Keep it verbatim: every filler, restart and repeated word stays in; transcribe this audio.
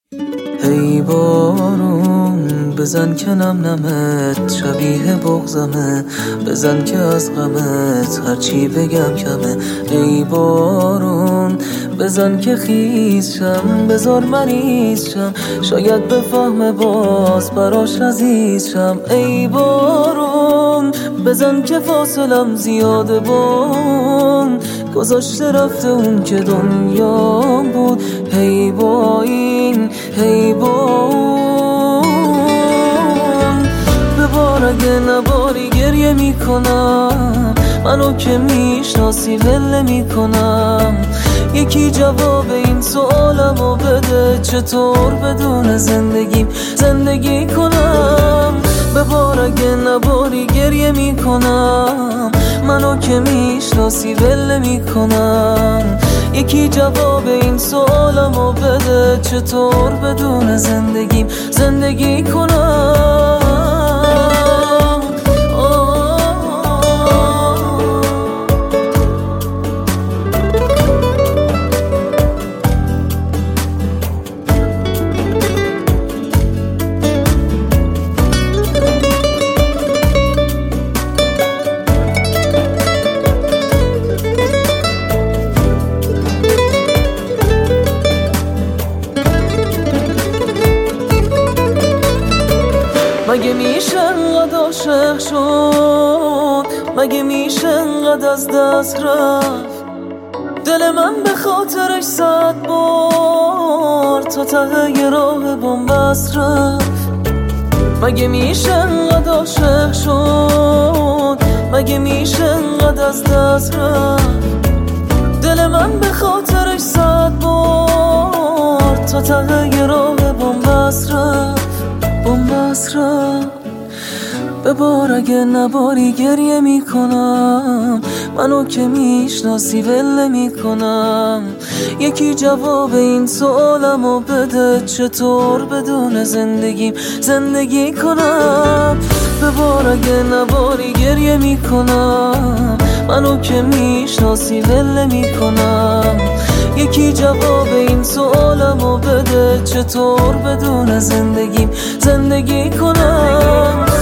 ای بارون بزن که نم نمت شبیه بغضمه، بزن که از غمت هرچی بگم کمه. ای بارون بزن که خیز شم، بذار مریض شم، شاید بفهمه باز براش عزیز شم. ای بارون بزن که فاصلم زیاده بون، گذاشته رفته اون که دنیا بود. هی با این هی با اون ببار اگه نباری گریه میکنم، منو که میشناسی ول میکنم. یکی جواب این سوالمو بده، چطور بدون زندگیم زندگی کنم. ببار اگه نباری گریه میکنم، منو که میشناسی ول میکنم. یکی جواب این سوالمو بده، چطور بدون زندگیم زندگی کنم. مگه میشه انقدر عاشق شد، مگه میشه انقدر از دست رفت دل من به خاطرش صد بار تا ته راه بنبست رفت. مگه میشه انقدر عاشق شد، مگه میشه انقدر از دست رفت دل من به خاطرش صد بار تا ته راه بنبست رفت بنبست رفت. ببار اگه نباری گریه میکنم، منو که میشناسی ول میکنم. یکی جواب این سوالمو بده، چطور بدون زندگیم زندگی کنم. ببار اگه نباری گریه میکنم، منو که میشناسی ول میکنم. یکی جواب این سوالمو بده، چطور بدون زندگیم زندگی کنم.